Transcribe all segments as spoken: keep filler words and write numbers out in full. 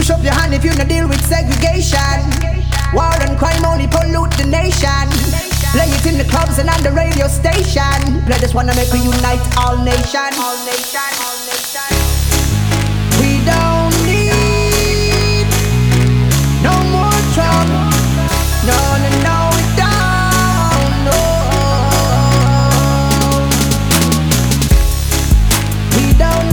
Push up your hand if you no deal with segregation. War and crime only pollute the nation. Play it in the clubs and on the radio station. Play this one to make we unite all nation. All nation, all nation. We don't need no more trouble. No, no, no, we don't. No. We don't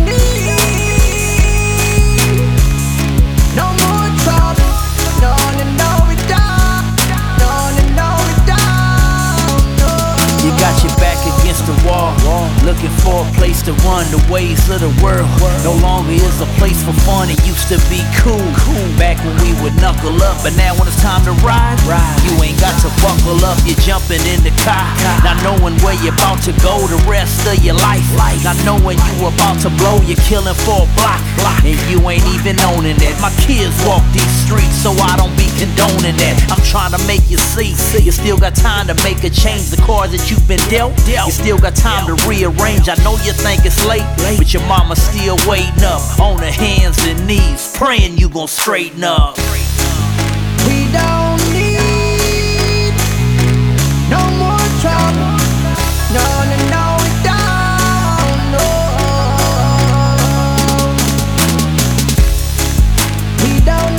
need no more trouble. No, no, no, we don't. No, no, no, we don't. No. You got your back against the wall, looking for a place to run. The ways of the world no longer is a place for fun. It used to be cool, back when we would knuckle up, but now when it's time to ride, you ain't got to buckle up. You're jumping in the car, not knowing where you're about to go the rest of your life. Not knowing you about to blow, you're killing for a block, and you ain't even owning that. My kids walk these streets, so I don't be condoning that. I'm trying to make you see, you still got time to make a change. The cards that you've been dealt, you still got time to rearrange. I know you think it's late, but your mama's still waiting up on her hands and knees, praying you gon' straighten up. We don't need no more trouble. No, no, no, we don't. No. We don't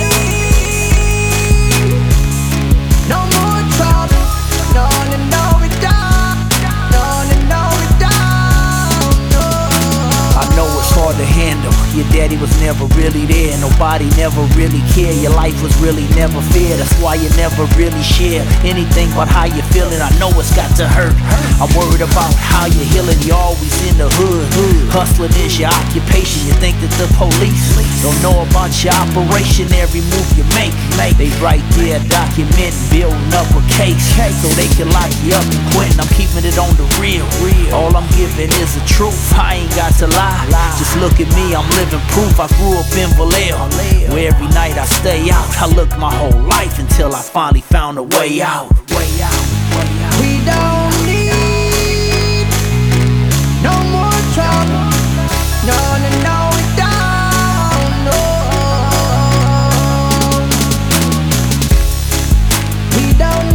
need no more trouble. No, no, no, we don't. No, no, no, we don't. No. I know it's hard to handle. Your daddy was never really there. Nobody never really cared. Your life was really never fair. That's why you never really share anything but how you feeling. I know it's got to hurt. I'm worried about how you're healing. You're always in the hood. Hustling is your occupation. You think that the police don't know about your operation? Every move you make, they right there documenting, building up a case so they can lock you up and quit. I'm keeping it on the real. All I'm giving is the truth. I ain't got to lie. Just look at me, I'm living proof. I grew up in Vallejo, where every night I stay out. I looked my whole life until I finally found a way out. Way out, way out. We don't need no more trouble. No, no, no, we don't. No. We don't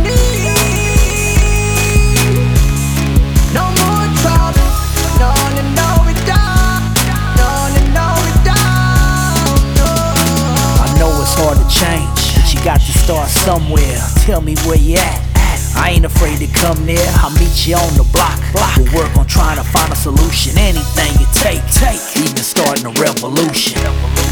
need no more trouble. No, no, no, we don't. No, no, no, we don't. No. I know it's hard to change, but you got to start somewhere. Tell me where you at. I ain't afraid to come there. I'll meet you on the block. We'll work on trying to find a solution. Anything it take, take. Even starting a revolution.